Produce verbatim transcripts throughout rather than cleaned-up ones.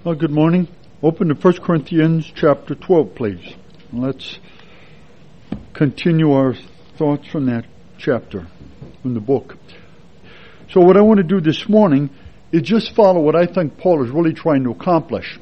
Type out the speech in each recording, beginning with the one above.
Well, good morning. Open to First Corinthians chapter twelve, please. Let's continue our thoughts from that chapter, from the book. So what I want to do this morning is just follow what I think Paul is really trying to accomplish.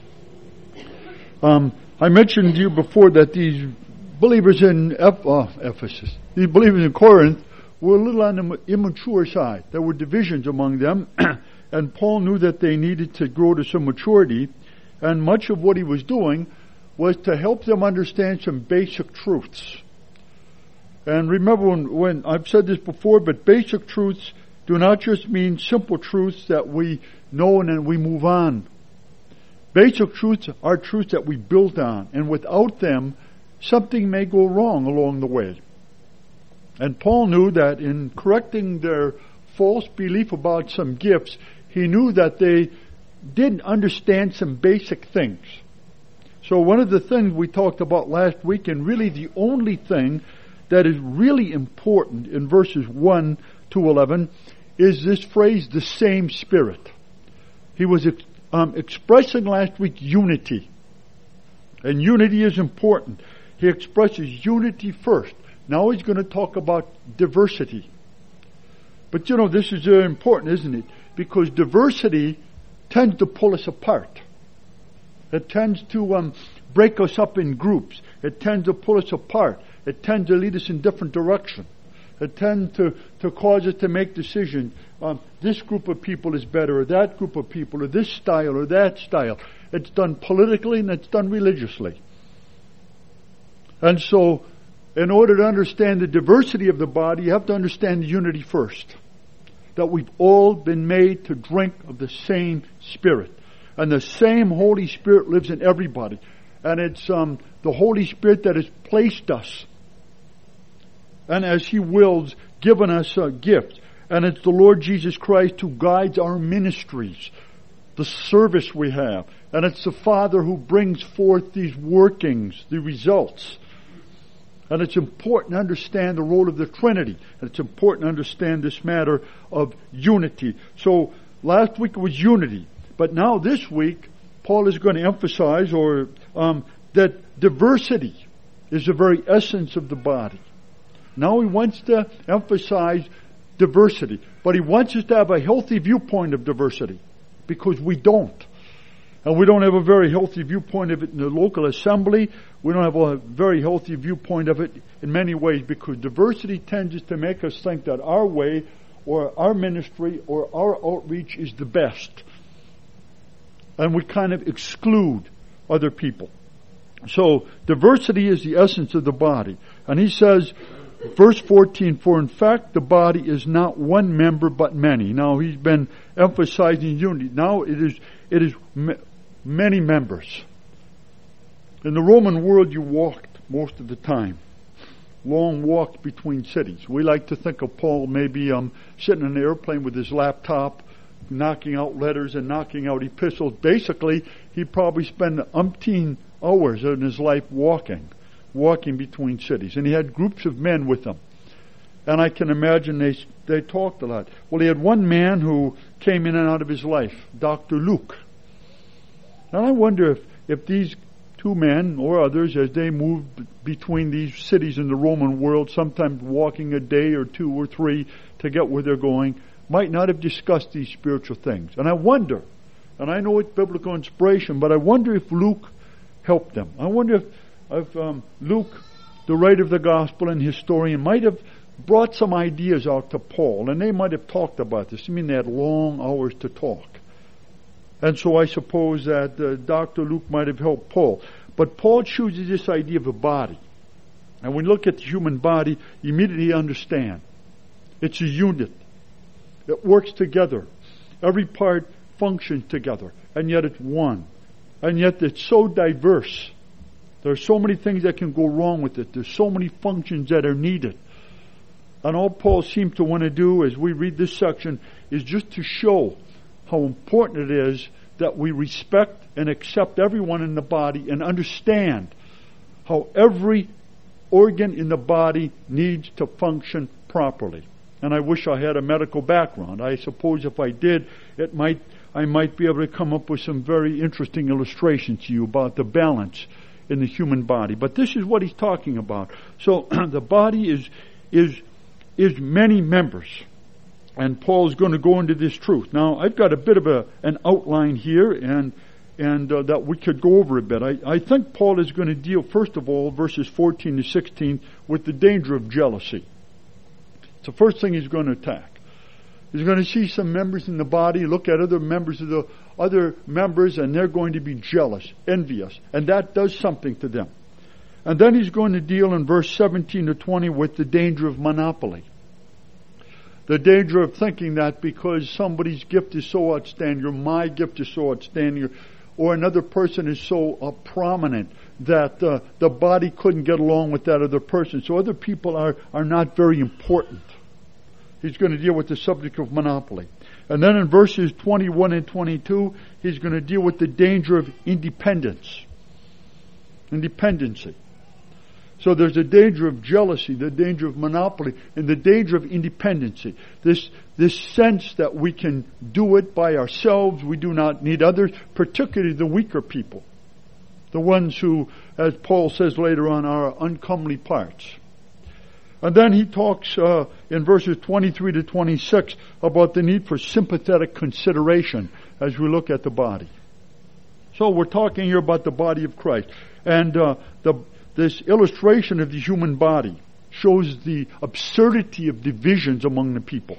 Um, I mentioned to you before that these believers in Eph- uh, Ephesus, these believers in Corinth, were a little on the immature side. There were divisions among them. And Paul knew that they needed to grow to some maturity, and much of what he was doing was to help them understand some basic truths. And remember, when, when I've said this before, but basic truths do not just mean simple truths that we know and then we move on. Basic truths are truths that we build on, and without them, something may go wrong along the way. And Paul knew that in correcting their false belief about some gifts, he knew that they didn't understand some basic things. So one of the things we talked about last week, and really the only thing that is really important in verses one to eleven, is this phrase, the same Spirit. He was um, expressing last week unity. And unity is important. He expresses unity first. Now he's going to talk about diversity. But you know, this is uh, important, isn't it? Because diversity tends to pull us apart. It tends to um, break us up in groups. It tends to pull us apart. It tends to lead us in different directions. It tends to, to cause us to make decisions. Um, this group of people is better, or that group of people, or this style, or that style. It's done politically and it's done religiously. And so, in order to understand the diversity of the body, you have to understand the unity first. That we've all been made to drink of the same Spirit. And the same Holy Spirit lives in everybody. And it's um, the Holy Spirit that has placed us. And as He wills, given us uh, gifts. And it's the Lord Jesus Christ who guides our ministries. The service we have. And it's the Father who brings forth these workings, the results. And it's important to understand the role of the Trinity. And it's important to understand this matter of unity. So last week it was unity. But now this week, Paul is going to emphasize or um, that diversity is the very essence of the body. Now he wants to emphasize diversity. But he wants us to have a healthy viewpoint of diversity. Because we don't. And we don't have a very healthy viewpoint of it in the local assembly. We don't have a very healthy viewpoint of it in many ways, because diversity tends to make us think that our way or our ministry or our outreach is the best. And we kind of exclude other people. So diversity is the essence of the body. And he says, verse fourteen, for in fact the body is not one member but many. Now he's been emphasizing unity. Now it is it is many members. In the Roman world, you walked most of the time. Long walks between cities. We like to think of Paul maybe um, sitting in an airplane with his laptop, knocking out letters and knocking out epistles. Basically, he probably spent umpteen hours in his life walking, walking between cities. And he had groups of men with him. And I can imagine they they talked a lot. Well, he had one man who came in and out of his life, Doctor Luke. And I wonder if, if these two men or others, as they moved between these cities in the Roman world, sometimes walking a day or two or three to get where they're going, might not have discussed these spiritual things. And I wonder, and I know it's biblical inspiration, but I wonder if Luke helped them. I wonder if, if um, Luke, the writer of the gospel and historian, might have brought some ideas out to Paul, and they might have talked about this. I mean, they had long hours to talk. And so I suppose that uh, Doctor Luke might have helped Paul. But Paul chooses this idea of a body. And when you look at the human body, you immediately understand. It's a unit. It works together. Every part functions together. And yet it's one. And yet it's so diverse. There are so many things that can go wrong with it. There's so many functions that are needed. And all Paul seems to want to do as we read this section is just to show how important it is that we respect and accept everyone in the body and understand how every organ in the body needs to function properly. And I wish I had a medical background. I suppose if I did, it might I might be able to come up with some very interesting illustrations to you about the balance in the human body. But this is what he's talking about. So the body is is is many members. And Paul's going to go into this truth. Now, I've got a bit of a an outline here, and and uh, that we could go over a bit. I, I think Paul is going to deal, first of all, verses fourteen to sixteen, with the danger of jealousy. It's the first thing he's going to attack. He's going to see some members in the body, look at other members of the other members, and they're going to be jealous, envious, and that does something to them. And then he's going to deal in verse seventeen to twenty with the danger of monopoly. The danger of thinking that because somebody's gift is so outstanding, or my gift is so outstanding, or another person is so uh, prominent that uh, the body couldn't get along with that other person. So other people are, are not very important. He's going to deal with the subject of monopoly. And then in verses twenty-one and twenty-two, he's going to deal with the danger of independence. Independency. So there's a danger of jealousy, the danger of monopoly, and the danger of independency. This, this sense that we can do it by ourselves, we do not need others, particularly the weaker people. The ones who, as Paul says later on, are uncomely parts. And then he talks uh, in verses twenty-three to twenty-six about the need for sympathetic consideration as we look at the body. So we're talking here about the body of Christ. And uh, the This illustration of the human body shows the absurdity of divisions among the people.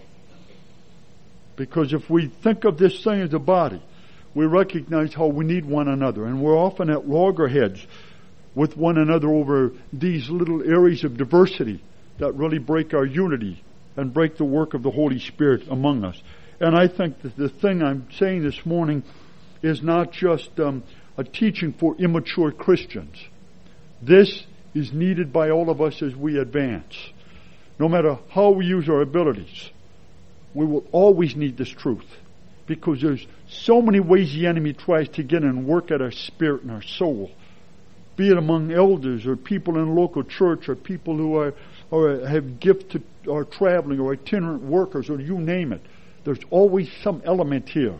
Because if we think of this thing as a body, we recognize how we need one another. And we're often at loggerheads with one another over these little areas of diversity that really break our unity and break the work of the Holy Spirit among us. And I think that the thing I'm saying this morning is not just um, a teaching for immature Christians. This is needed by all of us as we advance. No matter how we use our abilities, we will always need this truth. Because there's so many ways the enemy tries to get in and work at our spirit and our soul. Be it among elders or people in a local church or people who are or have gifts to, or traveling or itinerant workers or you name it. There's always some element here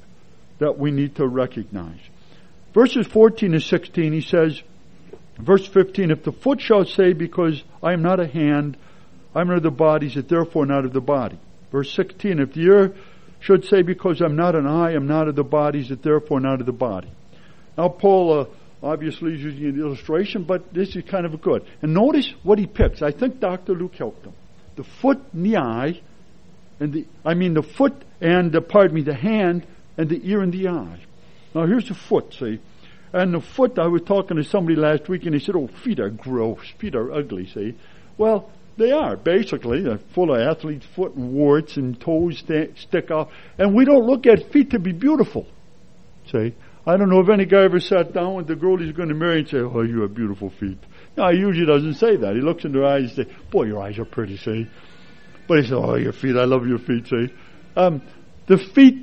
that we need to recognize. Verses fourteen to sixteen, he says, verse fifteen, if the foot shall say, because I am not a hand, I am not of the body, is it therefore not of the body? Verse sixteen, if the ear should say, because I'm not an eye, I am not of the body, is it therefore not of the body? Now Paul uh, obviously is using an illustration, but this is kind of good. And notice what he picks. I think Doctor Luke helped him. The foot and the eye, and the I mean the foot and, uh, pardon me, the hand and the ear and the eye. Now here's the foot, see? And the foot, I was talking to somebody last week and he said, oh, feet are gross, feet are ugly, see? Well, they are, basically. They're full of athlete's foot and warts and toes st- stick out. And we don't look at feet to be beautiful, see? I don't know if any guy ever sat down with the girl he's going to marry and say, oh, you have beautiful feet. No, he usually doesn't say that. He looks in their eyes and says, boy, your eyes are pretty, see? But he says, oh, your feet, I love your feet, see? Um, the feet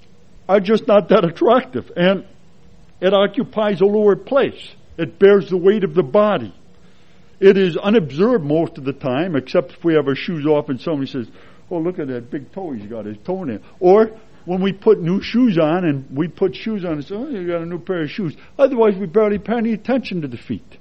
are just not that attractive. And it occupies a lower place. It bears the weight of the body. It is unobserved most of the time, except if we have our shoes off and somebody says, oh, look at that big toe he's got, his toenail. Or when we put new shoes on and we put shoes on and say, oh, you got a new pair of shoes. Otherwise, we barely pay any attention to the feet.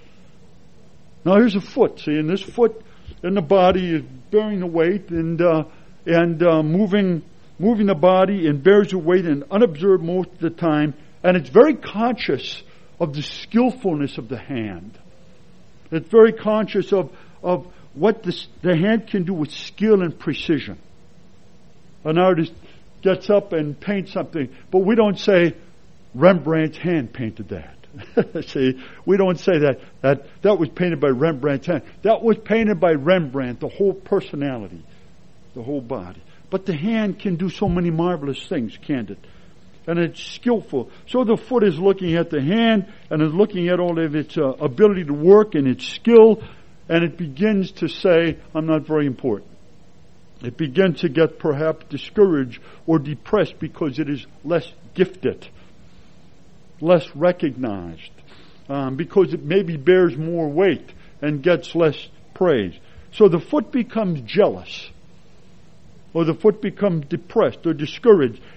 Now, here's a foot. See, and this foot in the body is bearing the weight and uh, and uh, moving moving the body and bears the weight and unobserved most of the time. And it's very conscious of the skillfulness of the hand. It's very conscious of, of what this, the hand can do with skill and precision. An artist gets up and paints something, but we don't say, Rembrandt's hand painted that. See, we don't say that, that. That was painted by Rembrandt's hand. That was painted by Rembrandt, the whole personality, the whole body. But the hand can do so many marvelous things, can't it? And it's skillful. So the foot is looking at the hand and is looking at all of its uh, ability to work and its skill, and it begins to say, I'm not very important. It begins to get perhaps discouraged or depressed because it is less gifted, less recognized, um, because it maybe bears more weight and gets less praise. So the foot becomes jealous, or the foot becomes depressed or discouraged.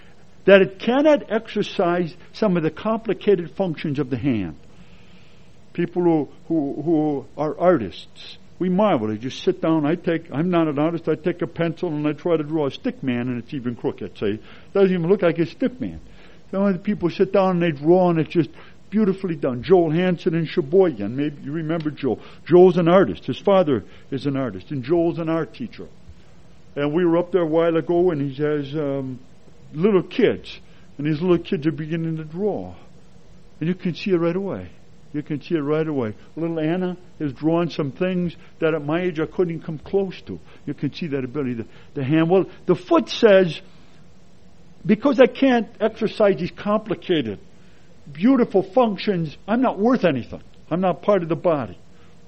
that it cannot exercise some of the complicated functions of the hand. People who, who, who are artists, we marvel. They just sit down. I take, I'm not an artist. I take a pencil and I try to draw a stick man, and it's even crooked. Say, doesn't even look like a stick man. Some of the people sit down and they draw, and it's just beautifully done. Joel Hansen and Sheboygan. Maybe you remember Joel. Joel's an artist. His father is an artist, and Joel's an art teacher. And we were up there a while ago, and he has um, little kids, and these little kids are beginning to draw, and you can see it right away. You can see it right away. Little Anna is drawing some things that at my age I couldn't even come close to. You can see that ability. The, the hand. Well, the foot says, because I can't exercise these complicated, beautiful functions, I'm not worth anything. I'm not part of the body.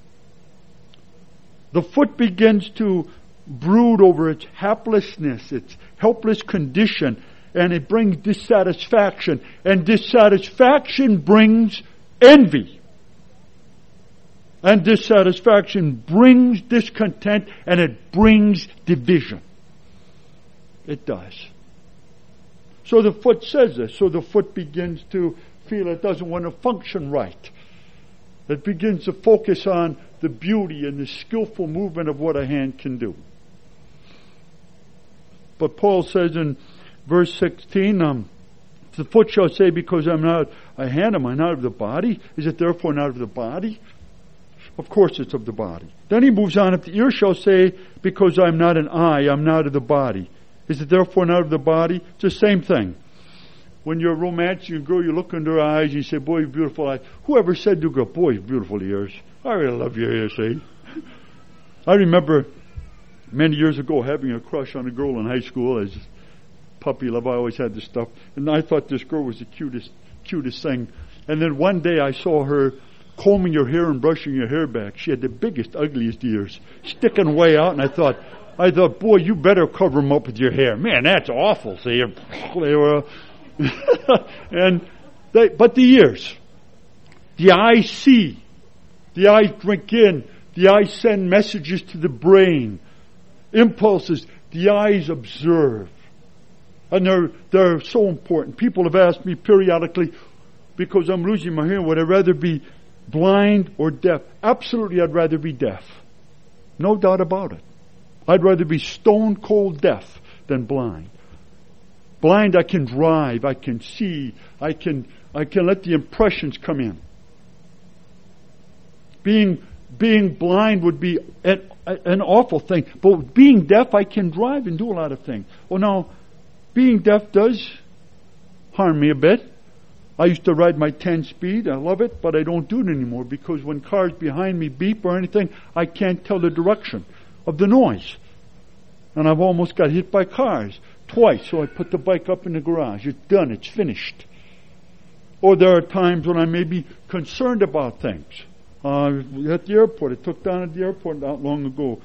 The foot begins to brood over its haplessness, its helpless condition, and it brings dissatisfaction. And dissatisfaction brings envy. And dissatisfaction brings discontent, and it brings division. It does. So the foot says this. So the foot begins to feel it doesn't want to function right. It begins to focus on the beauty and the skillful movement of what a hand can do. But Paul says in verse sixteen, um, the foot shall say, because I'm not a hand, am I not of the body? Is it therefore not of the body? Of course it's of the body. Then he moves on, if the ear shall say, because I'm not an eye, I'm not of the body. Is it therefore not of the body? It's the same thing. When you're romancing a girl, you look into her eyes, you say, boy, beautiful eyes. Whoever said to a girl, boy, beautiful ears. I really love your ears, see? I remember many years ago having a crush on a girl in high school. As puppy love, I always had this stuff. And I thought this girl was the cutest, cutest thing. And then one day I saw her combing your hair and brushing your hair back. She had the biggest, ugliest ears, sticking way out. And I thought, I thought, boy, you better cover them up with your hair. Man, that's awful. See, they were, and they, but the ears, the eyes see, the eyes drink in, the eyes send messages to the brain, impulses. The eyes observe, and they're they're so important. People have asked me periodically, because I'm losing my hearing, would I rather be blind or deaf? Absolutely, I'd rather be deaf. No doubt about it. I'd rather be stone cold deaf than blind. Blind, I can drive, I can see, I can I can let the impressions come in. Being being blind would be an, an awful thing, but being deaf, I can drive and do a lot of things. Well, now, being deaf does harm me a bit. I used to ride my ten speed. I love it, but I don't do it anymore because when cars behind me beep or anything, I can't tell the direction of the noise. And I've almost got hit by cars twice, so I put the bike up in the garage. It's done. It's finished. Or there are times when I may be concerned about things. Uh, at the airport, I took down at the airport not long ago.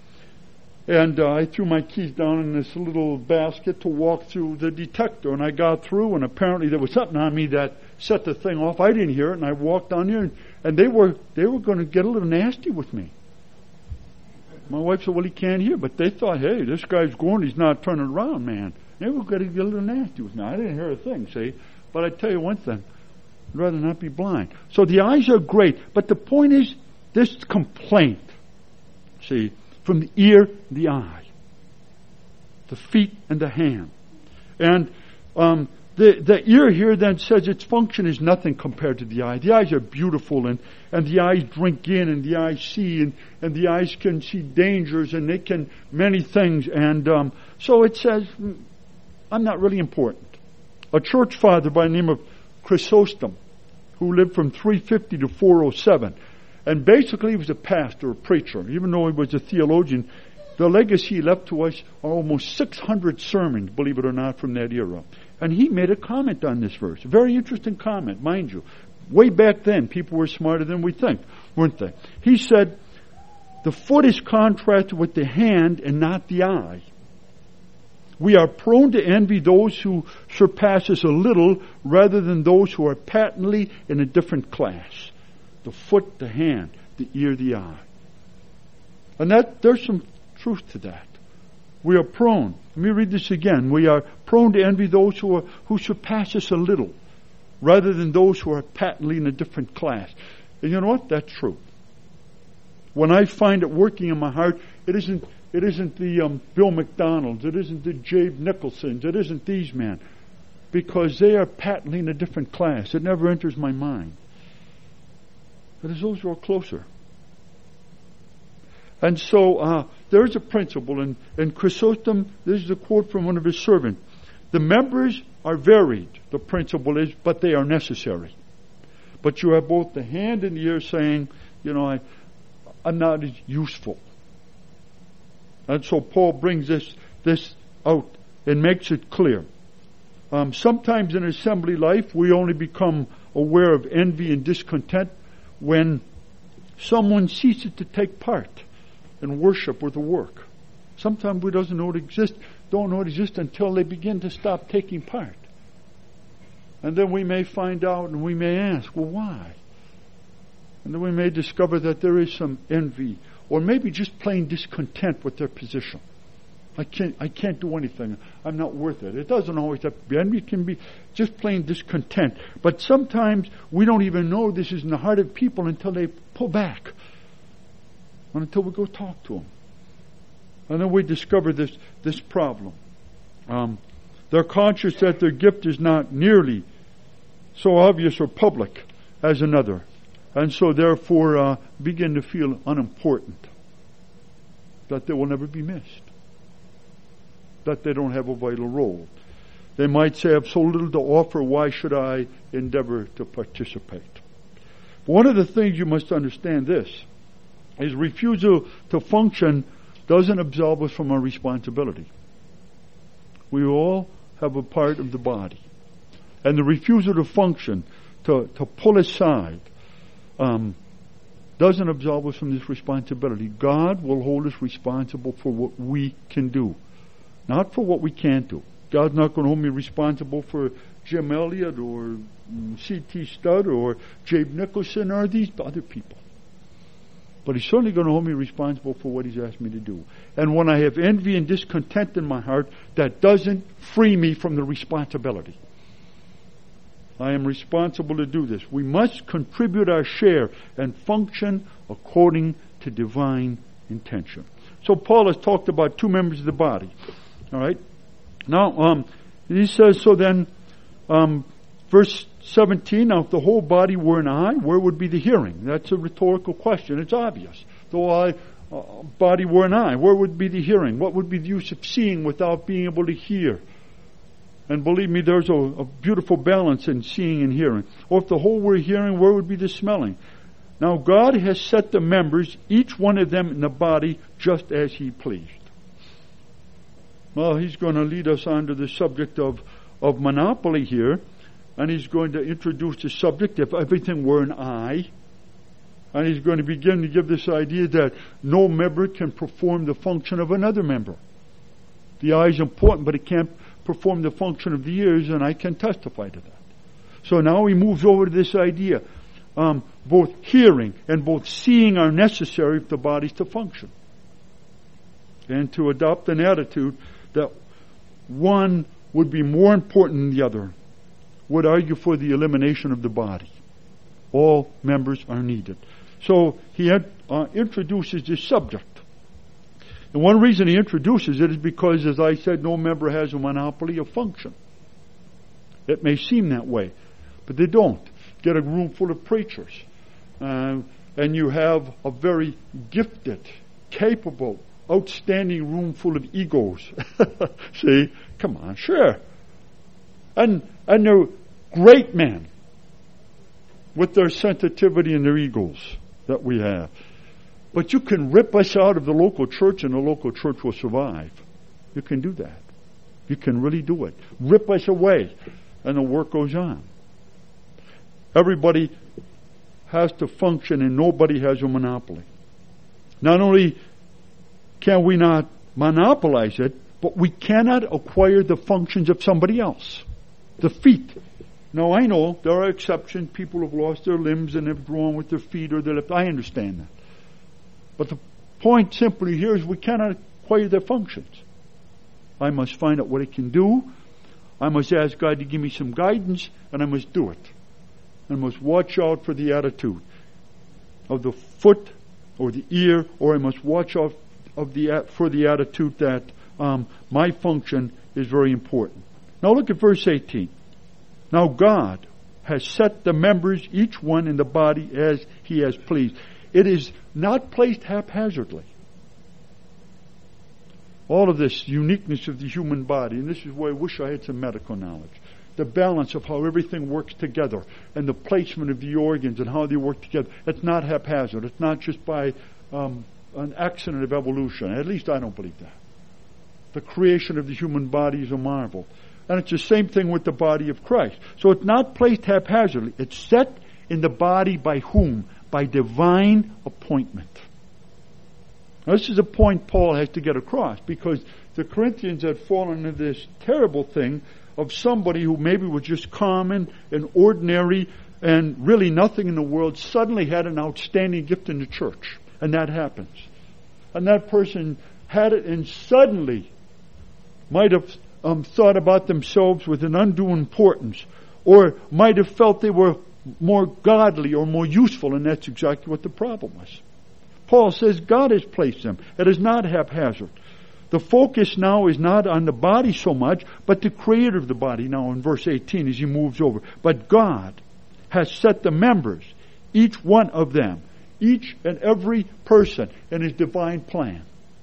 And uh, I threw my keys down in this little basket to walk through the detector. And I got through, and apparently there was something on me that set the thing off. I didn't hear it, and I walked down there, and, and they were they were going to get a little nasty with me. My wife said, well, he can't hear. But they thought, hey, this guy's going, he's not turning around, man. They were going to get a little nasty with me. I didn't hear a thing, see? But I tell you one thing, I'd rather not be blind. So the eyes are great. But the point is, this complaint, see, from the ear, the eye, the feet, and the hand. And um, the, the ear here then says its function is nothing compared to the eye. The eyes are beautiful, and, and the eyes drink in, and the eyes see, and, and the eyes can see dangers, and they can many things. And um, so it says, I'm not really important. A church father by the name of Chrysostom, who lived from three fifty to four oh seven, and basically he was a pastor, a preacher. Even though he was a theologian, the legacy he left to us are almost six hundred sermons, believe it or not, from that era. And he made a comment on this verse. A very interesting comment, mind you. Way back then, people were smarter than we think, weren't they? He said, the foot is contrasted with the hand and not the eye. We are prone to envy those who surpass us a little rather than those who are patently in a different class. The foot, the hand, the ear, the eye. And that there's some truth to that. We are prone. Let me read this again. We are prone to envy those who are, who surpass us a little, rather than those who are patently in a different class. And you know what? That's true. When I find it working in my heart, it isn't it isn't the um, Bill McDonalds, it isn't the Jabe Nicholsons, it isn't these men, because they are patently in a different class. It never enters my mind. But it's those who are closer. And so uh, there is a principle, and, and Chrysostom, this is a quote from one of his servants. The members are varied, the principle is, but they are necessary. But you have both the hand and the ear saying, you know, I, I'm not as useful. And so Paul brings this this out and makes it clear. Um, sometimes in assembly life, we only become aware of envy and discontent when someone ceases to take part in worship or the work. Sometimes we doesn't know it exists, don't know it exists until they begin to stop taking part. And then we may find out and we may ask, well, why? And then we may discover that there is some envy or maybe just plain discontent with their position. I can't, I can't do anything. I'm not worth it. It doesn't always have to be envy. It can be just plain discontent. But sometimes we don't even know this is in the heart of people until they pull back. And until we go talk to them. And then we discover this, this problem. Um, they're conscious that their gift is not nearly so obvious or public as another. And so therefore uh, begin to feel unimportant. That they will never be missed. That they don't have a vital role. They might say, I have so little to offer, why should I endeavor to participate? One of the things you must understand this is refusal to function doesn't absolve us from our responsibility. We all have a part of the body. And the refusal to function, to, to pull aside, um, doesn't absolve us from this responsibility. God will hold us responsible for what we can do, not for what we can't do. God's not going to hold me responsible for Jim Elliott or C T Studd or Jabe Nicholson or these other people. But He's certainly going to hold me responsible for what He's asked me to do. And when I have envy and discontent in my heart, that doesn't free me from the responsibility. I am responsible to do this. We must contribute our share and function according to divine intention. So Paul has talked about two members of the body. All right. Now, um, he says, so then, um, verse seventeen, now if the whole body were an eye, where would be the hearing? That's a rhetorical question. It's obvious. The whole eye, uh, body were an eye, where would be the hearing? What would be the use of seeing without being able to hear? And believe me, there's a, a beautiful balance in seeing and hearing. Or if the whole were hearing, where would be the smelling? Now God has set the members, each one of them in the body, just as He pleased. Well, He's going to lead us on to the subject of, of monopoly here. And He's going to introduce the subject, if everything were an eye. And He's going to begin to give this idea that no member can perform the function of another member. The eye is important, but it can't perform the function of the ears, and I can testify to that. So now He moves over to this idea. Um, both hearing and both seeing are necessary if the body's to function. And to adopt an attitude that one would be more important than the other would argue for the elimination of the body. All members are needed. So he had, uh, introduces this subject. And one reason he introduces it is because, as I said, no member has a monopoly of function. It may seem that way, but they don't. Get a room full of preachers, uh, and you have a very gifted, capable, outstanding room full of egos. See? Come on, sure. And and they're great men with their sensitivity and their egos that we have. But you can rip us out of the local church and the local church will survive. You can do that. You can really do it. Rip us away and the work goes on. Everybody has to function and nobody has a monopoly. Not only can we not monopolize it, but we cannot acquire the functions of somebody else. The feet. Now I know there are exceptions. People have lost their limbs and have grown with their feet or their lips. I understand that. But the point simply here is we cannot acquire their functions. I must find out what it can do. I must ask God to give me some guidance, and I must do it. I must watch out for the attitude of the foot or the ear, or I must watch out of the for the attitude that um, my function is very important. Now look at verse eighteen. Now God has set the members, each one in the body, as He has pleased. It is not placed haphazardly. All of this uniqueness of the human body, and this is why I wish I had some medical knowledge. The balance of how everything works together, and the placement of the organs and how they work together. It's not haphazard. It's not just by um, an accident of evolution. At least I don't believe that. The creation of the human body is a marvel. And it's the same thing with the body of Christ. So it's not placed haphazardly. It's set in the body by whom? By divine appointment. Now, this is a point Paul has to get across, because the Corinthians had fallen into this terrible thing of somebody who maybe was just common and ordinary and really nothing in the world suddenly had an outstanding gift in the church. And that happens. And that person had it and suddenly might have um, thought about themselves with an undue importance, or might have felt they were more godly or more useful, and that's exactly what the problem was. Paul says God has placed them. It is not haphazard. The focus now is not on the body so much, but the creator of the body now in verse eighteen as he moves over. But God has set the members, each one of them, each and every person in His divine plan.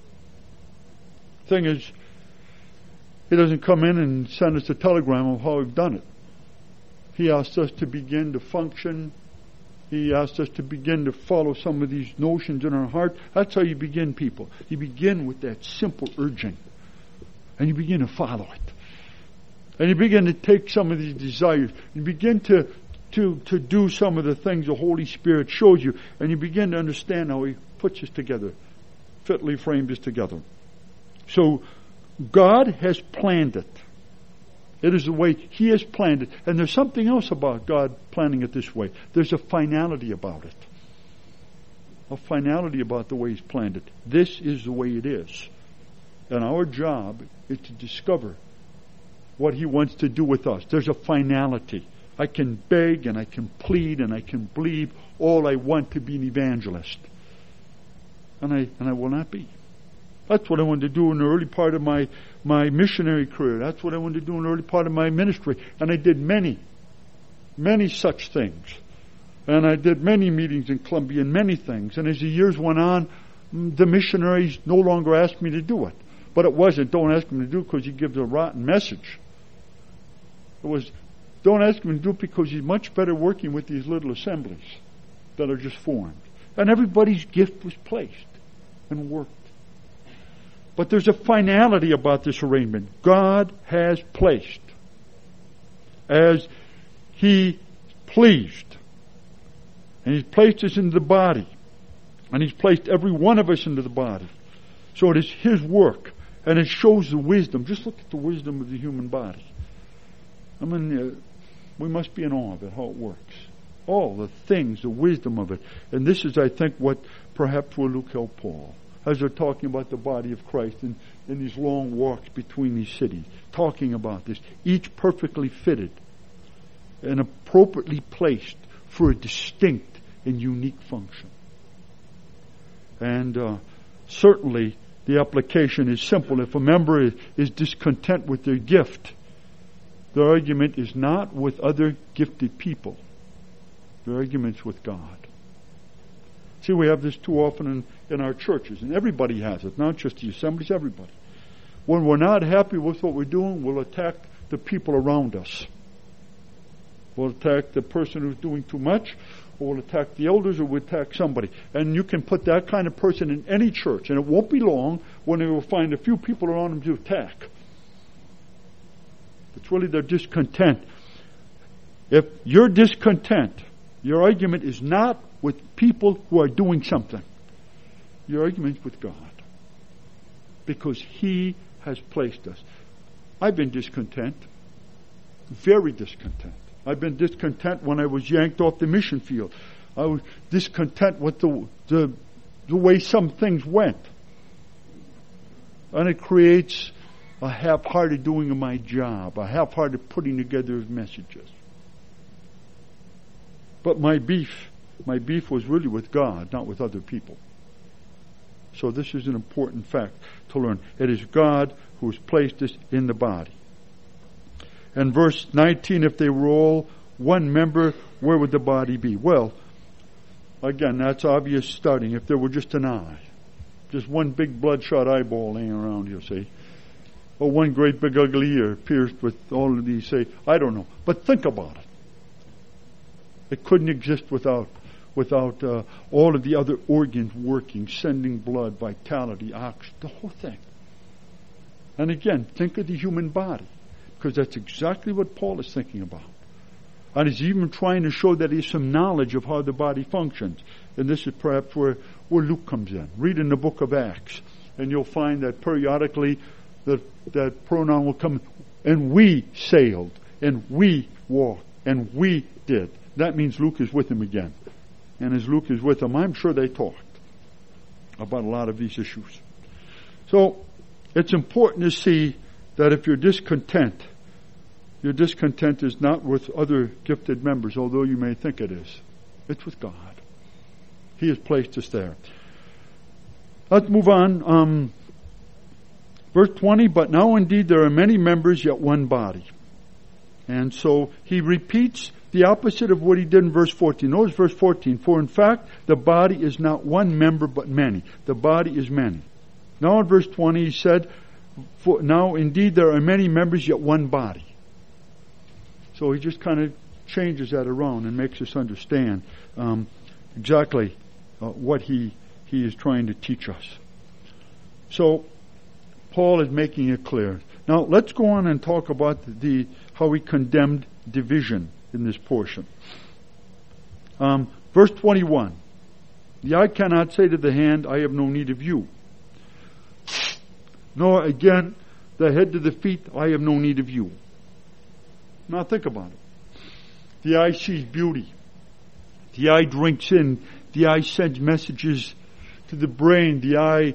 Thing is, He doesn't come in and send us a telegram of how we've done it. He asks us to begin to function. He asks us to begin to follow some of these notions in our heart. That's how you begin, people. You begin with that simple urging. And you begin to follow it. And you begin to take some of these desires. You begin to, to, to do some of the things the Holy Spirit shows you. And you begin to understand how He puts us together. Fitly framed us together. So, God has planned it. It is the way He has planned it. And there's something else about God planning it this way. There's a finality about it. A finality about the way He's planned it. This is the way it is. And our job is to discover what He wants to do with us. There's a finality. I can beg and I can plead and I can bleed all I want to be an evangelist. And I, and I will not be. That's what I wanted to do in the early part of my, my missionary career. That's what I wanted to do in the early part of my ministry. And I did many, many such things. And I did many meetings in Columbia and many things. And as the years went on, the missionaries no longer asked me to do it. But it wasn't, don't ask him to do it because he gives a rotten message. It was, don't ask him to do it because he's much better working with these little assemblies that are just formed. And everybody's gift was placed and worked. But there's a finality about this arrangement. God has placed as He pleased. And He's placed us into the body. And He's placed every one of us into the body. So it is His work. And it shows the wisdom. Just look at the wisdom of the human body. I mean, uh, we must be in awe of it, how it works. All the things, the wisdom of it. And this is, I think, what perhaps will Luke help Paul. As they're talking about the body of Christ and in these long walks between these cities, talking about this, each perfectly fitted and appropriately placed for a distinct and unique function. And uh, certainly the application is simple. If a member is, is discontent with their gift, the argument is not with other gifted people. The argument's with God. See, we have this too often in, in our churches, and everybody has it, not just the assemblies, everybody. When we're not happy with what we're doing, we'll attack the people around us. We'll attack the person who's doing too much, or we'll attack the elders, or we'll attack somebody. And you can put that kind of person in any church, and it won't be long when they will find a few people around them to attack. It's really their discontent. If you're discontent, your argument is not with people who are doing something. Your argument's with God. Because He has placed us. I've been discontent. Very discontent. I've been discontent when I was yanked off the mission field. I was discontent with the, the, the way some things went. And it creates a half-hearted doing of my job, a half-hearted putting together of messages. But my beef, my beef was really with God, not with other people. So this is an important fact to learn. It is God who has placed us in the body. And verse nineteen, if they were all one member, where would the body be? Well, again, that's obvious starting. If there were just an eye, just one big bloodshot eyeball laying around here, see? Or one great big ugly ear pierced with all of these, say, I don't know. But think about it. It couldn't exist without without uh, all of the other organs working, sending blood, vitality, oxygen, the whole thing. And again, think of the human body, because that's exactly what Paul is thinking about. And he's even trying to show that he has some knowledge of how the body functions. And this is perhaps where, where Luke comes in. Read in the book of Acts, and you'll find that periodically that, that pronoun will come, and we sailed, and we walked, and we did. That means Luke is with him again. And as Luke is with him, I'm sure they talked about a lot of these issues. So, it's important to see that if you're discontent, your discontent is not with other gifted members, although you may think it is. It's with God. He has placed us there. Let's move on. Um, verse twenty, but now indeed there are many members, yet one body. And so he repeats the opposite of what he did in verse fourteen. Notice verse fourteen. For in fact, the body is not one member, but many. The body is many. Now in verse twenty he said, for now indeed there are many members, yet one body. So he just kind of changes that around and makes us understand um, exactly uh, what he he is trying to teach us. So Paul is making it clear. Now let's go on and talk about the, the how he condemned division in this portion. Um, verse twenty-one. The eye cannot say to the hand, I have no need of you. Nor again the head to the feet, I have no need of you. Now think about it. The eye sees beauty. The eye drinks in. The eye sends messages to the brain. The eye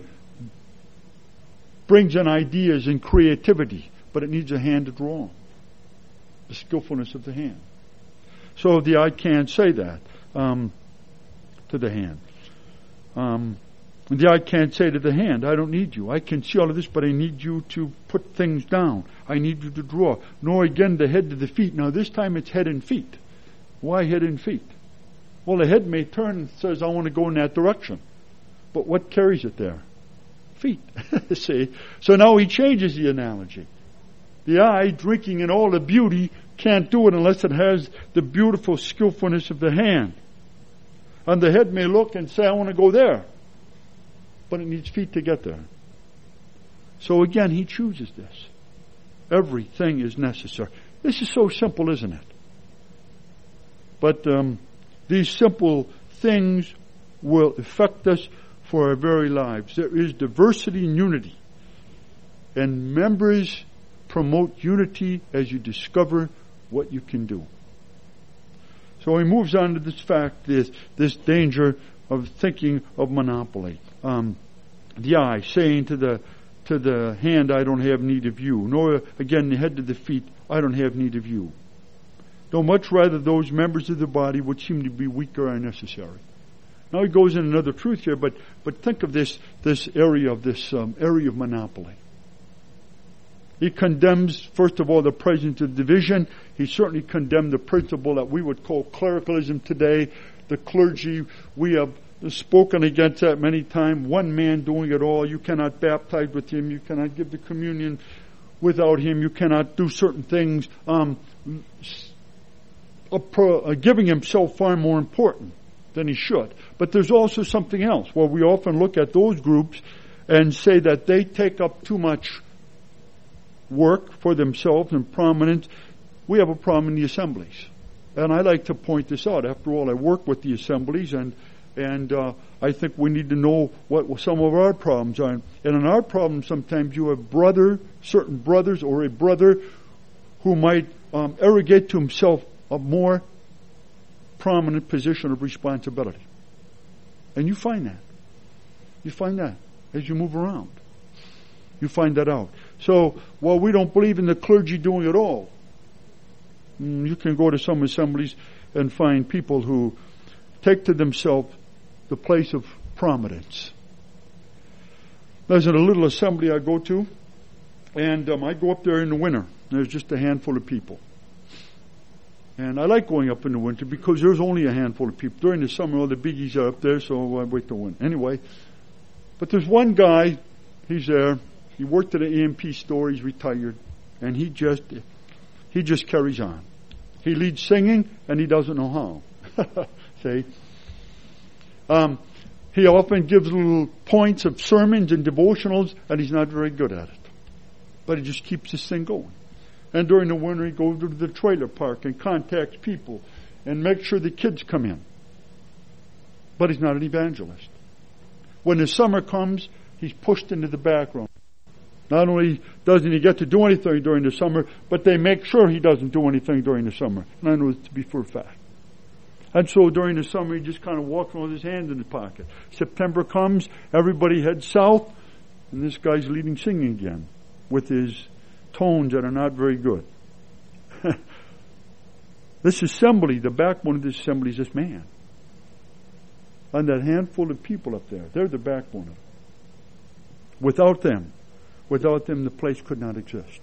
brings in ideas and creativity. But it needs a hand to draw on. The skillfulness of the hand. So the eye can't say that um, to the hand. Um, the eye can't say to the hand, I don't need you. I can see all of this, but I need you to put things down. I need you to draw. Nor again the head to the feet. Now this time it's head and feet. Why head and feet? Well, the head may turn and says, I want to go in that direction. But what carries it there? Feet. See? So now he changes the analogy. The eye, drinking in all the beauty, can't do it unless it has the beautiful skillfulness of the hand. And the head may look and say, I want to go there. But it needs feet to get there. So again, he chooses this. Everything is necessary. This is so simple, isn't it? But um, these simple things will affect us for our very lives. There is diversity and unity. And members promote unity as you discover what you can do. So he moves on to this fact, this this danger of thinking of monopoly. Um, the eye saying to the to the hand, I don't have need of you. Nor again the head to the feet, I don't have need of you. Though much rather those members of the body which seem to be weaker are necessary. Now he goes in another truth here, but but think of this this area of this um, area of monopoly. He condemns, first of all, the presence of division. He certainly condemned the principle that we would call clericalism today. The clergy, we have spoken against that many times. One man doing it all. You cannot baptize with him. You cannot give the communion without him. You cannot do certain things. Um, uh, giving himself far more important than he should. But there's also something else where we often look at those groups and say that they take up too much work for themselves and prominence. We have a problem in the assemblies. And I like to point this out. After all, I work with the assemblies, and and uh, I think we need to know what some of our problems are. And in our problems, sometimes you have brother, certain brothers, or a brother who might um, arrogate to himself a more prominent position of responsibility. And you find that. You find that as you move around. You find that out. So, while we don't believe in the clergy doing it all, you can go to some assemblies and find people who take to themselves the place of prominence. There's a little assembly I go to, and um, I go up there in the winter. There's just a handful of people. And I like going up in the winter because there's only a handful of people. During the summer, all the biggies are up there, so I wait till winter. Anyway, but there's one guy, he's there. He worked at an A M P store. He's retired, and he just he just carries on. He leads singing, and he doesn't know how. See, um, he often gives little points of sermons and devotionals, and he's not very good at it. But he just keeps this thing going. And during the winter, he goes to the trailer park and contacts people and makes sure the kids come in. But he's not an evangelist. When the summer comes, he's pushed into the background. Not only doesn't he get to do anything during the summer, but they make sure he doesn't do anything during the summer. And I know it to be for a fact. And so during the summer, he just kind of walks with his hand in his pocket. September comes, everybody heads south, and this guy's leading singing again with his tones that are not very good. This assembly, the backbone of this assembly is this man. And that handful of people up there, they're the backbone of it. Without them, without them the place could not exist.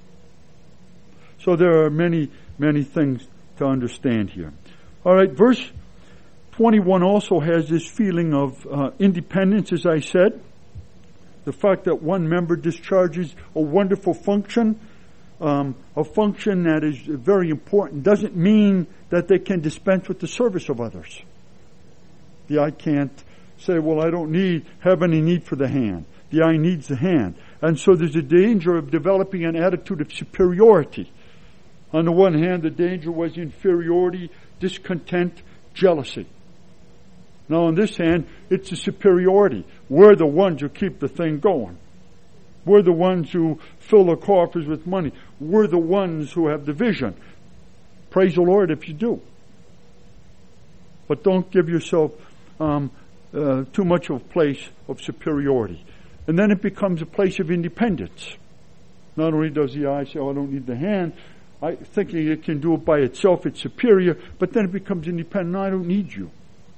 So there are many, many things to understand here. All right, verse twenty-one also has this feeling of uh, independence, as I said. The fact that one member discharges a wonderful function, um, a function that is very important, doesn't mean that they can dispense with the service of others. The eye can't say, well, I don't need, have any need for the hand. The eye needs the hand. And so there's a danger of developing an attitude of superiority. On the one hand, the danger was inferiority, discontent, jealousy. Now, on this hand, it's a superiority. We're the ones who keep the thing going. We're the ones who fill the coffers with money. We're the ones who have the vision. Praise the Lord if you do. But don't give yourself um, uh, too much of a place of superiority. And then it becomes a place of independence. Not only does the eye say, oh, I don't need the hand, I thinking it can do it by itself, it's superior, but then it becomes independent. No, I don't need you.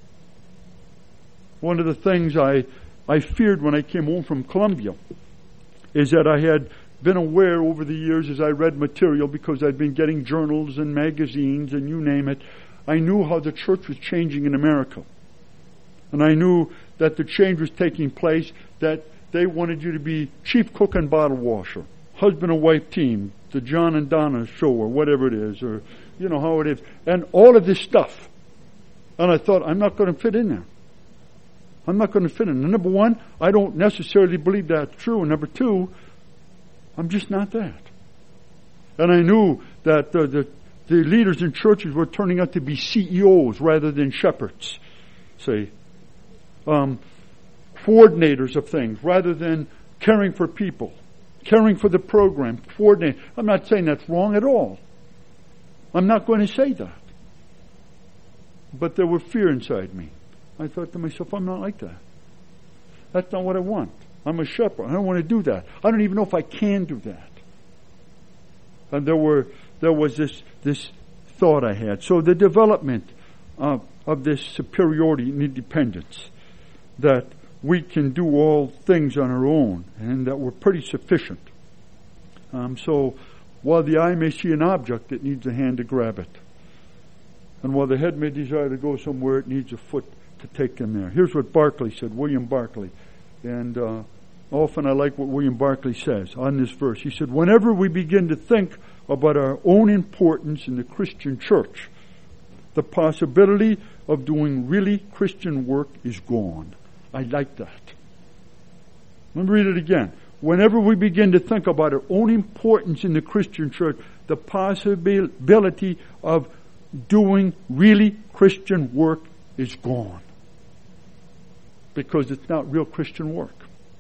One of the things I, I feared when I came home from Columbia is that I had been aware over the years as I read material, because I'd been getting journals and magazines and you name it, I knew how the church was changing in America. And I knew that the change was taking place, that they wanted you to be chief cook and bottle washer, husband and wife team, the John and Donna show or whatever it is, or you know how it is, and all of this stuff. And I thought, I'm not going to fit in there. I'm not going to fit in. And number one, I don't necessarily believe that's true. And number two, I'm just not that. And I knew that uh, the, the leaders in churches were turning out to be C E Os rather than shepherds, say, um, coordinators of things rather than caring for people, caring for the program, coordinating. I'm not saying that's wrong at all. I'm not going to say that. But there was fear inside me. I thought to myself, I'm not like that. That's not what I want. I'm a shepherd. I don't want to do that. I don't even know if I can do that. And there were there was this this thought I had. So the development of, of this superiority and independence, that we can do all things on our own and that we're pretty sufficient. Um, so while the eye may see an object, it needs a hand to grab it. And while the head may desire to go somewhere, it needs a foot to take them there. Here's what Barclay said, William Barclay. And uh, often I like what William Barclay says on this verse. He said, whenever we begin to think about our own importance in the Christian church, the possibility of doing really Christian work is gone. I like that. Let me read it again. Whenever we begin to think about our own importance in the Christian church, the possibility of doing really Christian work is gone. Because it's not real Christian work.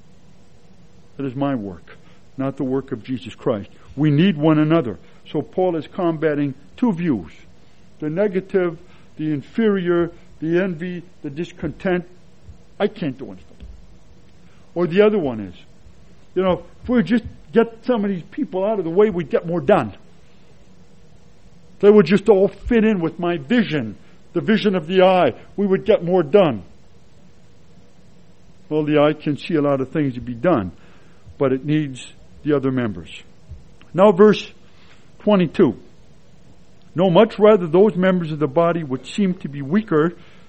It is my work, not the work of Jesus Christ. We need one another. So Paul is combating two views. The negative, the inferior, the envy, the discontent. I can't do anything. Or the other one is, You know, if we just get some of these people out of the way, we'd get more done. They would just all fit in with my vision, the vision of the eye. We would get more done. Well, the eye can see a lot of things to be done, but it needs the other members. Now verse twenty-two. No, much rather those members of the body which seem to be weaker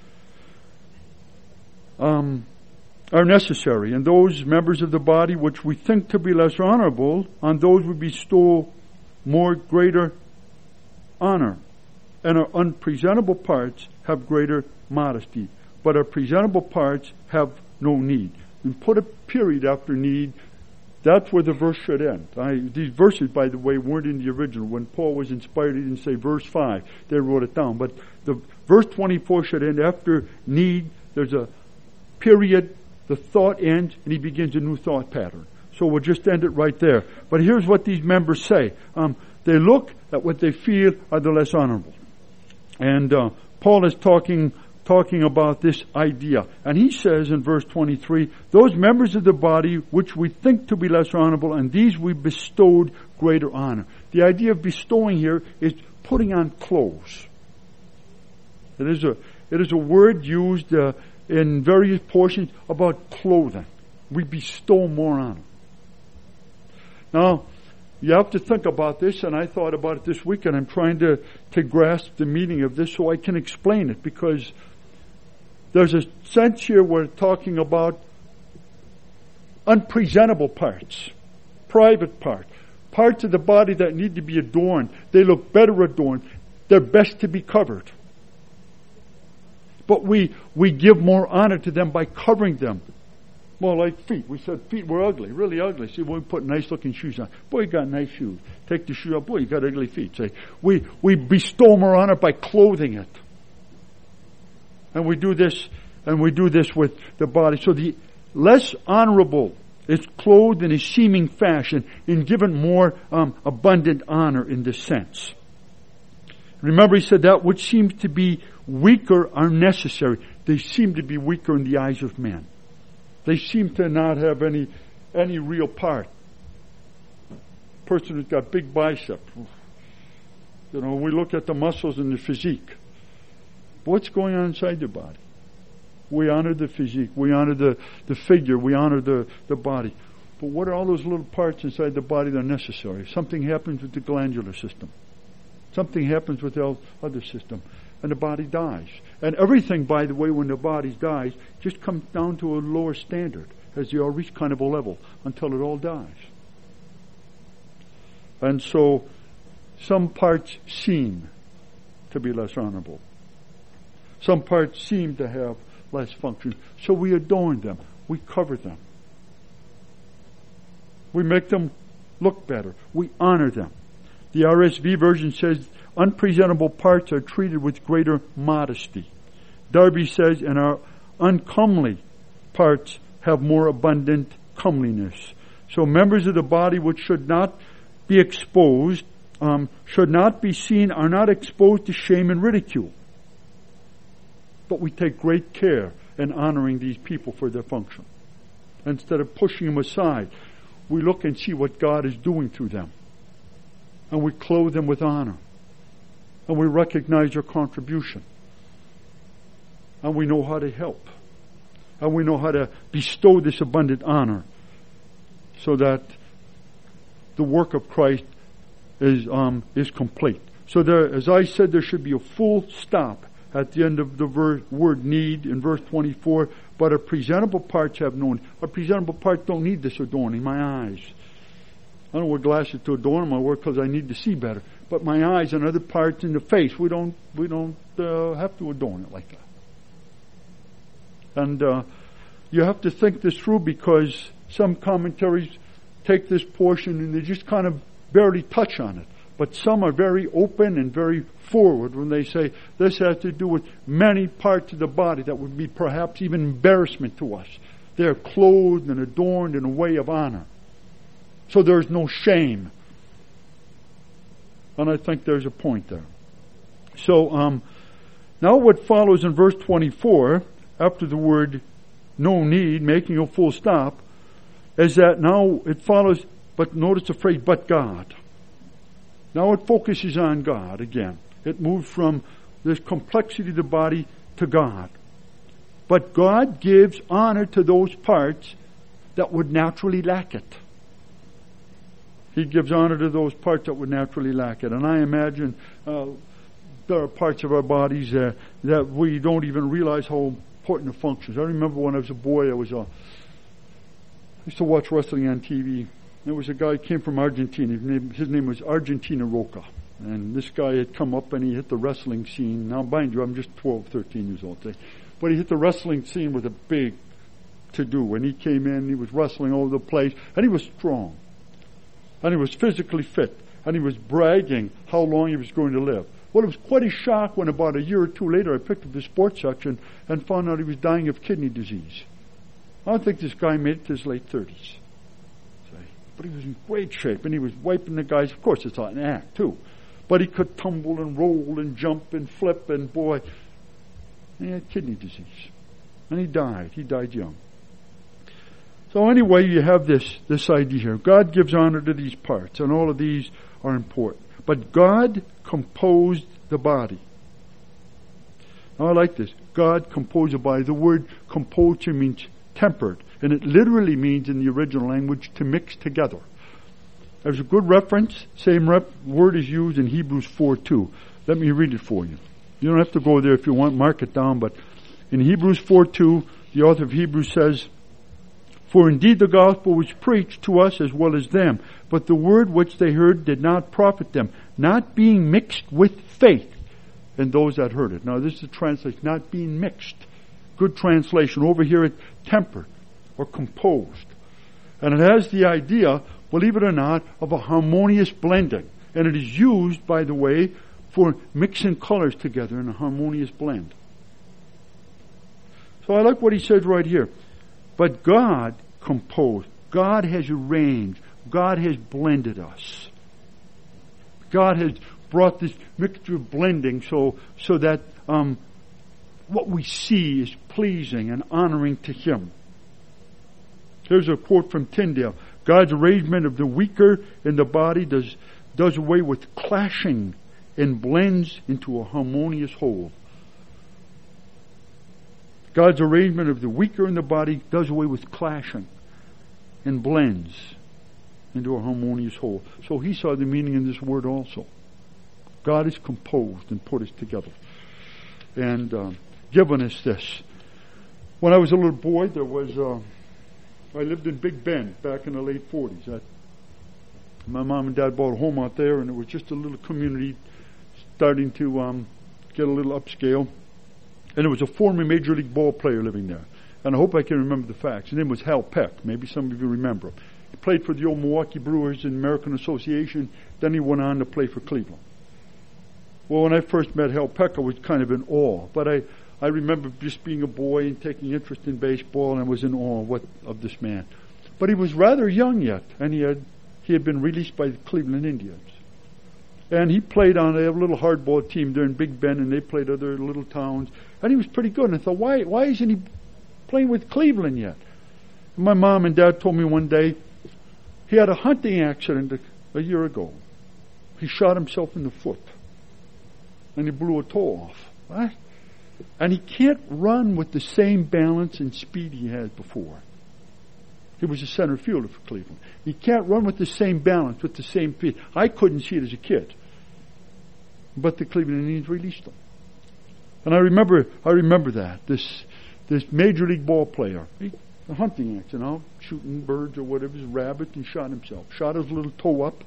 um, are necessary, and those members of the body which we think to be less honorable, on those we bestow more greater honor. And our unpresentable parts have greater modesty, but our presentable parts have no need. And put a period after need. That's where the verse should end. I, these verses, by the way, weren't in the original. When Paul was inspired, he didn't say verse five. They wrote it down. But the verse twenty-four should end after need. There's a period. The thought ends, and he begins a new thought pattern. So we'll just end it right there. But here's what these members say. Um, they look at what they feel are the less honorable. And uh, Paul is talking talking about this idea. And he says in verse twenty-three, those members of the body which we think to be less honorable, and these we bestowed greater honor. The idea of bestowing here is putting on clothes. It is a, it is a word used uh, in various portions about clothing. We bestow more honor. Now, you have to think about this, and I thought about it this week, and I'm trying to, to grasp the meaning of this so I can explain it, because there's a sense here we're talking about unpresentable parts, private parts, parts of the body that need to be adorned. They look better adorned. They're best to be covered. But we, we give more honor to them by covering them. Well, like feet. We said feet were ugly, really ugly. See, when we put nice looking shoes on. Boy, you got nice shoes. Take the shoe off. Boy, you got ugly feet. Say, we, we bestow more honor by clothing it. And we do this, and we do this with the body. So the less honorable is clothed in a seeming fashion and given more um, abundant honor in this sense. Remember, he said that which seems to be weaker are necessary. They seem to be weaker in the eyes of men. They seem to not have any any real part. Person who's got big biceps. You know, we look at the muscles and the physique. What's going on inside the body? We honor the physique. We honor the, the figure. We honor the, the body. But what are all those little parts inside the body that are necessary? Something happens with the glandular system. Something happens with the other system. And the body dies. And everything, by the way, when the body dies, just comes down to a lower standard as they all reach kind of a level until it all dies. And so some parts seem to be less honorable. Some parts seem to have less function. So we adorn them. We cover them. We make them look better. We honor them. The R S V version says unpresentable parts are treated with greater modesty. Darby says, and our uncomely parts have more abundant comeliness. So members of the body which should not be exposed, um, should not be seen, are not exposed to shame and ridicule. But we take great care in honoring these people for their function. Instead of pushing them aside, we look and see what God is doing through them. And we clothe them with honor. And we recognize their contribution. And we know how to help. And we know how to bestow this abundant honor so that the work of Christ is um, is complete. So there, as I said, there should be a full stop at the end of the ver- word need in verse twenty-four. But our presentable parts have no need. Our presentable parts don't need this adorning. My eyes. I don't wear glasses to adorn my work because I need to see better. But my eyes and other parts in the face, we don't we don't uh, have to adorn it like that. And uh, you have to think this through, because some commentaries take this portion and they just kind of barely touch on it. But some are very open and very forward when they say this has to do with many parts of the body that would be perhaps even embarrassment to us. They're clothed and adorned in a way of honor. So there's no shame. And I think there's a point there. So um, now what follows in verse twenty-four, after the word no need, making a full stop, is that now it follows, but notice the phrase, but God. Now it focuses on God again. It moves from this complexity of the body to God. But God gives honor to those parts that would naturally lack it. He gives honor to those parts that would naturally lack it. And I imagine uh, there are parts of our bodies uh, that we don't even realize how important the functions. I remember when I was a boy, I was uh, I used to watch wrestling on T V. There was a guy who came from Argentina. His name, his name was Argentina Roca. And this guy had come up and he hit the wrestling scene. Now, mind you, I'm just twelve, thirteen years old today. But he hit the wrestling scene with a big to-do. And he came in, he was wrestling all over the place. And he was strong. And he was physically fit. And he was bragging how long he was going to live. Well, it was quite a shock when about a year or two later I picked up the sports section and found out he was dying of kidney disease. I don't think this guy made it to his late thirties. But he was in great shape, and he was wiping the guys. Of course, it's an act, too. But he could tumble and roll and jump and flip, and boy, he had kidney disease. And he died. He died young. So anyway, you have this, this idea here. God gives honor to these parts, and all of these are important. But God composed the body. Now I like this. God composed the body. The word composed here means tempered. And it literally means in the original language to mix together. There's a good reference. Same rep, word is used in Hebrews four two. Let me read it for you. You don't have to go there if you want, mark it down. But in Hebrews four two, the author of Hebrews says, "For indeed the gospel was preached to us as well as them, but the word which they heard did not profit them, not being mixed with faith in those that heard it." Now this is a translation, not being mixed. Good translation. Over here it tempered or composed. And it has the idea, believe it or not, of a harmonious blending. And it is used, by the way, for mixing colors together in a harmonious blend. So I like what he says right here. But God composed. God has arranged. God has blended us. God has brought this mixture of blending so, so that um, what we see is pleasing and honoring to Him. Here's a quote from Tyndale. God's arrangement of the weaker in the body does, does away with clashing and blends into a harmonious whole. God's arrangement of the weaker in the body does away with clashing and blends into a harmonious whole. So he saw the meaning in this word also. God is composed and put us together and uh, given us this. When I was a little boy, there was... Uh, I lived in Big Bend back in the late forties. I, my mom and dad bought a home out there, and it was just a little community starting to um, get a little upscale. And there was a former Major League ball player living there. And I hope I can remember the facts. His name was Hal Peck. Maybe some of you remember him. He played for the old Milwaukee Brewers in the American Association. Then he went on to play for Cleveland. Well, when I first met Hal Peck, I was kind of in awe. But I... I remember just being a boy and taking interest in baseball, and I was in awe of, what, of this man. But he was rather young yet, and he had he had been released by the Cleveland Indians. And he played on a little hardball team there in Big Bend, and they played other little towns. And he was pretty good. And I thought, why why isn't he playing with Cleveland yet? And my mom and dad told me one day he had a hunting accident a, a year ago. He shot himself in the foot, and he blew a toe off. What? And he can't run with the same balance and speed he had before. He was a center fielder for Cleveland. He can't run with the same balance, with the same speed. I couldn't see it as a kid. But the Cleveland Indians released him. And I remember I remember that. This this major league ball player, he, a hunting accident, you know, shooting birds or whatever, a rabbit, and shot himself. Shot his little toe up,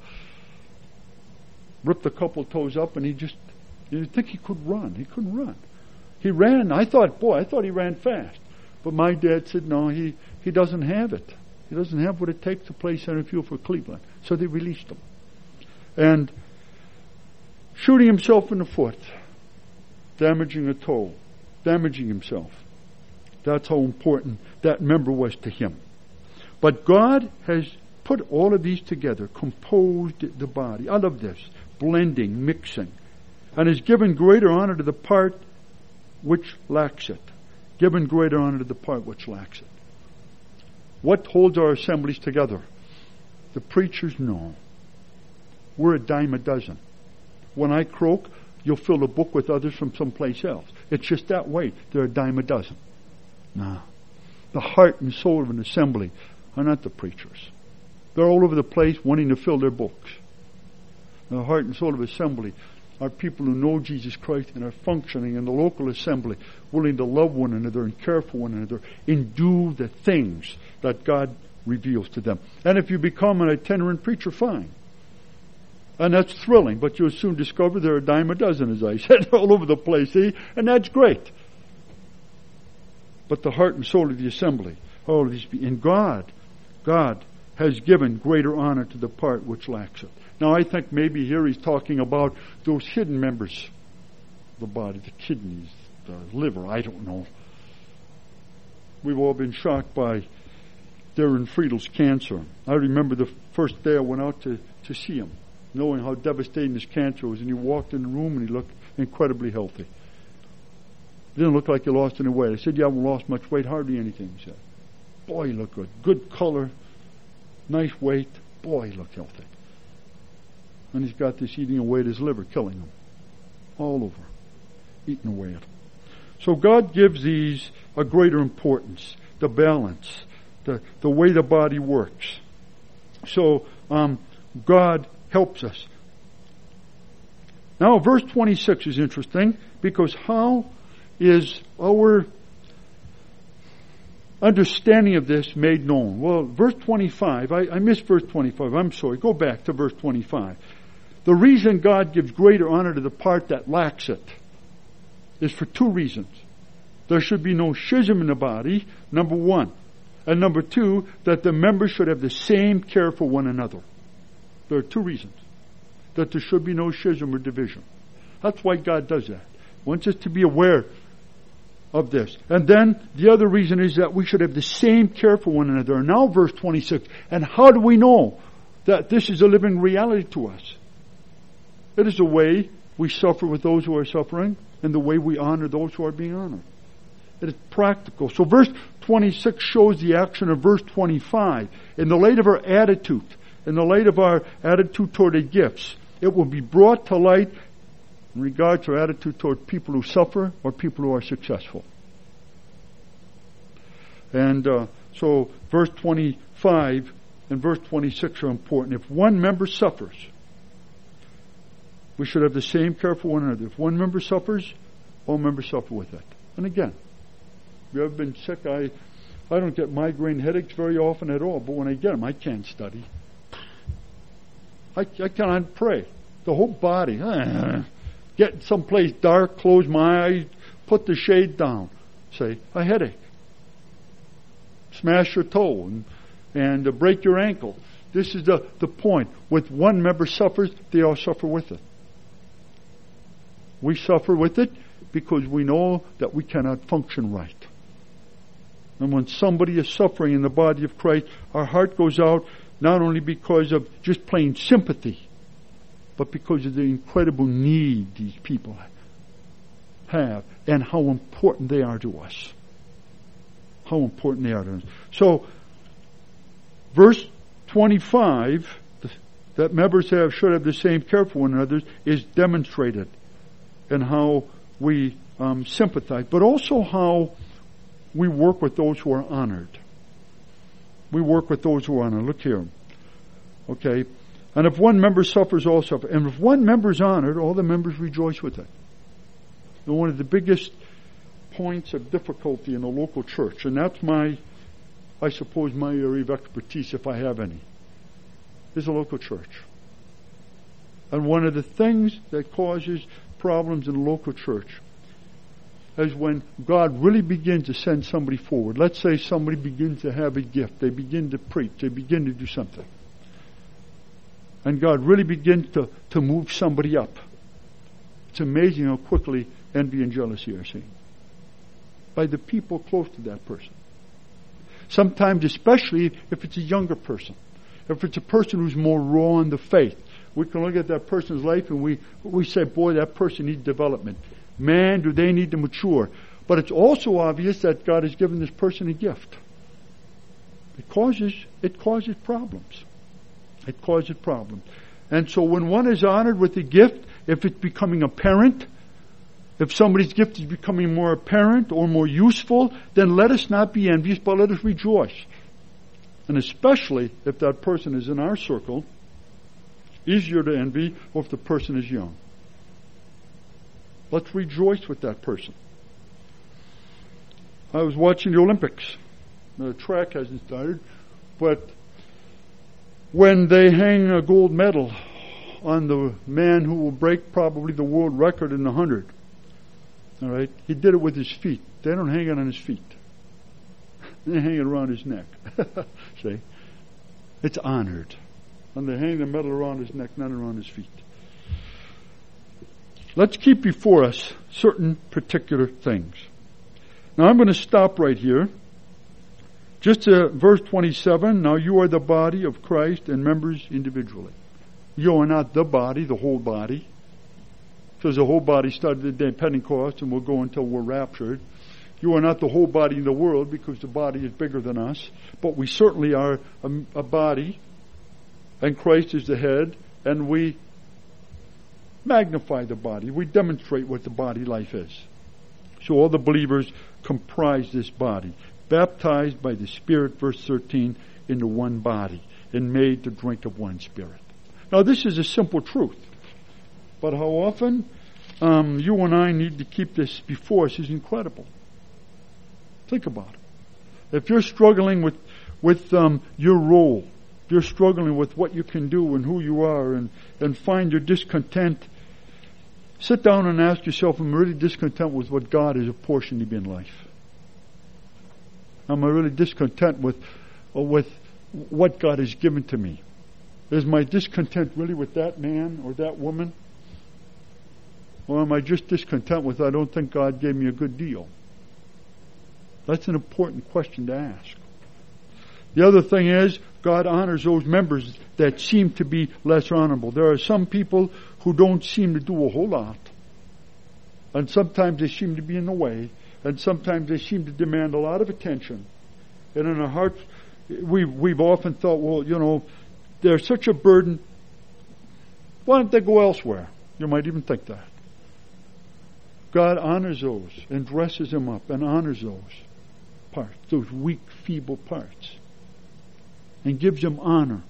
ripped a couple toes up, and he just, you'd think he could run. He couldn't run. He ran. I thought, boy, I thought he ran fast. But my dad said, no, he, he doesn't have it. He doesn't have what it takes to play center field for Cleveland. So they released him. And shooting himself in the foot, damaging a toe, damaging himself. That's how important that member was to him. But God has put all of these together, composed the body. I love this. Blending, mixing. And has given greater honor to the part which lacks it. Given greater honor to the part which lacks it. What holds our assemblies together? The preachers? No. We're a dime a dozen. When I croak, you'll fill a book with others from someplace else. It's just that way. They're a dime a dozen. No. The heart and soul of an assembly are not the preachers. They're all over the place wanting to fill their books. The heart and soul of assembly are people who know Jesus Christ and are functioning in the local assembly, willing to love one another and care for one another and do the things that God reveals to them. And if you become an itinerant preacher, fine. And that's thrilling, but you'll soon discover there are a dime a dozen, as I said, all over the place, see? And that's great. But the heart and soul of the assembly, all of these, and God, God has given greater honor to the part which lacks it. Now I think maybe here he's talking about those hidden members of the body, the kidneys, the liver, I don't know. We've all been shocked by Darren Friedel's cancer. I remember the first day I went out to, to see him, knowing how devastating his cancer was, and he walked in the room and he looked incredibly healthy. He didn't look like he lost any weight. I said, you haven't lost much weight, hardly anything, he said. Boy, you look good. Good color, nice weight. Boy, you look healthy. And he's got this eating away at his liver, killing him. All over. Eating away at him. So God gives these a greater importance. The balance. The, the way the body works. So, um, God helps us. Now, verse twenty-six is interesting, because how is our understanding of this made known? Well, verse twenty-five, I, I missed verse twenty-five. I'm sorry. Go back to verse twenty-five. The reason God gives greater honor to the part that lacks it is for two reasons. There should be no schism in the body, number one. And number two, that the members should have the same care for one another. There are two reasons. That there should be no schism or division. That's why God does that. He wants us to be aware of this. And then the other reason is that we should have the same care for one another. And now verse twenty-six. And how do we know that this is a living reality to us? It is the way we suffer with those who are suffering and the way we honor those who are being honored. It is practical. So verse twenty-six shows the action of verse twenty-five. In the light of our attitude, in the light of our attitude toward the gifts, it will be brought to light in regard to our attitude toward people who suffer or people who are successful. And uh, so verse twenty-five and verse twenty-six are important. If one member suffers, we should have the same care for one another. If one member suffers, all members suffer with it. And again, if you ever been sick, I, I don't get migraine headaches very often at all, but when I get them, I can't study. I, I cannot pray. The whole body, uh, get someplace dark, close my eyes, put the shade down, say, a headache. Smash your toe and, and uh, break your ankle. This is the, the point. With one member suffers, they all suffer with it. We suffer with it because we know that we cannot function right. And when somebody is suffering in the body of Christ, our heart goes out not only because of just plain sympathy, but because of the incredible need these people have and how important they are to us. How important they are to us. So, verse twenty-five, that members have should have the same care for one another, is demonstrated in how we um, sympathize, but also how we work with those who are honored. We work with those who are honored. Look here. Okay. And if one member suffers, all suffer. And if one member is honored, all the members rejoice with it. And one of the biggest points of difficulty in a local church, and that's my, I suppose, my area of expertise, if I have any, is a local church. And one of the things that causes problems in a local church is when God really begins to send somebody forward. Let's say somebody begins to have a gift. They begin to preach. They begin to do something. And God really begins to, to move somebody up. It's amazing how quickly envy and jealousy are seen by the people close to that person. Sometimes, especially if it's a younger person. If it's a person who's more raw in the faith. We can look at that person's life and we, we say, boy, that person needs development. Man, do they need to mature. But it's also obvious that God has given this person a gift. It causes, it causes problems. It causes problems. And so when one is honored with a gift, if it's becoming apparent, if somebody's gift is becoming more apparent or more useful, then let us not be envious, but let us rejoice. And especially if that person is in our circle, easier to envy, or if the person is young. Let's rejoice with that person. I was watching the Olympics. The track hasn't started, but when they hang a gold medal on the man who will break probably the world record in the hundred, all right, he did it with his feet. They don't hang it on his feet. They hang it around his neck. See? It's honored. And they hang the medal around his neck, not around his feet. Let's keep before us certain particular things. Now I'm going to stop right here. Just to verse twenty-seven, now you are the body of Christ and members individually. You are not the body, the whole body. Because the whole body started the day of Pentecost and will go until we're raptured. You are not the whole body in the world because the body is bigger than us. But we certainly are a, a body, and Christ is the head, and we magnify the body. We demonstrate what the body life is. So all the believers comprise this body, baptized by the Spirit, verse thirteen, into one body, and made to drink of one Spirit. Now this is a simple truth. But how often um, you and I need to keep this before us is incredible. Think about it. If you're struggling with with um, your role, if you're struggling with what you can do and who you are, and, and find your discontent, sit down and ask yourself, am I really discontent with what God has apportioned to me in life? Am I really discontent with, or with what God has given to me? Is my discontent really with that man or that woman? Or am I just discontent with, I don't think God gave me a good deal? That's an important question to ask. The other thing is, God honors those members that seem to be less honorable. There are some people who don't seem to do a whole lot. And sometimes they seem to be in the way. And sometimes they seem to demand a lot of attention. And in our hearts, we've, we've often thought, well, you know, they're such a burden. Why don't they go elsewhere? You might even think that. God honors those and dresses them up and honors those parts, those weak, feeble parts, and gives them honor.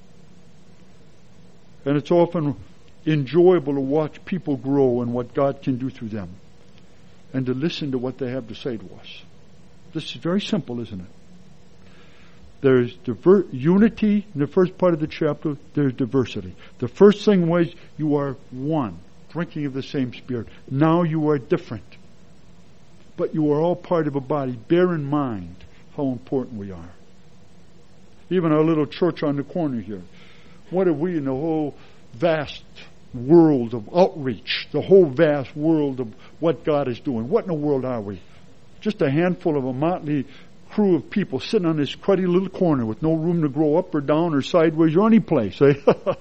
And it's often enjoyable to watch people grow and what God can do through them, and to listen to what they have to say to us. This is very simple, isn't it? There's diver- unity in the first part of the chapter. There's diversity. The first thing was you are one, drinking of the same Spirit. Now you are different, but you are all part of a body. Bear in mind how important we are. Even our little church on the corner here. What are we in the whole vast world of outreach, the whole vast world of what God is doing? What in the world are we? Just a handful of a motley crew of people sitting on this cruddy little corner with no room to grow up or down or sideways or any place. Eh? But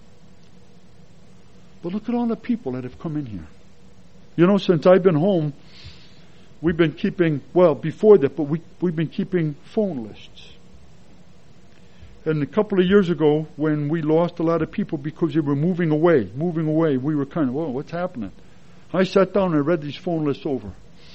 look at all the people that have come in here. You know, since I've been home, we've been keeping, well, before that, but we, we've been keeping phone lists. And a couple of years ago, when we lost a lot of people because they were moving away, moving away, we were kind of, whoa, what's happening? I sat down and read these phone lists over.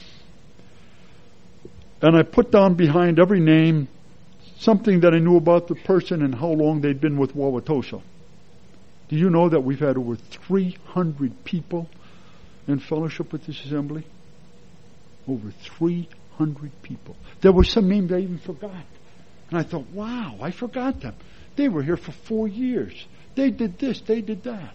And I put down behind every name something that I knew about the person and how long they'd been with Wauwatosa. Do you know that we've had over three hundred people in fellowship with this assembly? Over three hundred people. There were some names I even forgot. And I thought, wow, I forgot them. They were here for four years. They did this, they did that.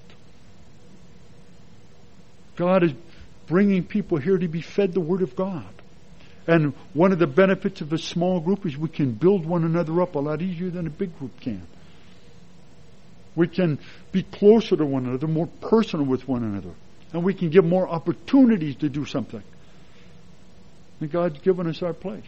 God is bringing people here to be fed the Word of God. And one of the benefits of a small group is we can build one another up a lot easier than a big group can. We can be closer to one another, more personal with one another. And we can give more opportunities to do something. And God's given us our place.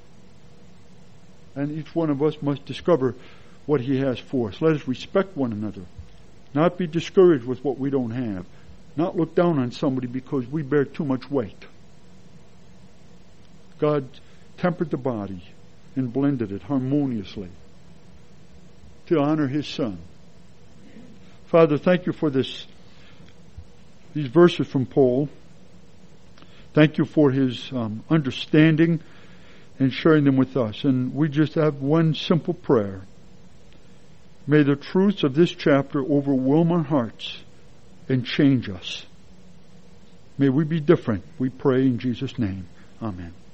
And each one of us must discover what He has for us. Let us respect one another. Not be discouraged with what we don't have. Not look down on somebody because we bear too much weight. God tempered the body and blended it harmoniously to honor His Son. Father, thank You for this, these verses from Paul. Thank You for his um, understanding and sharing them with us. And we just have one simple prayer. May the truths of this chapter overwhelm our hearts and change us. May we be different. We pray in Jesus' name. Amen.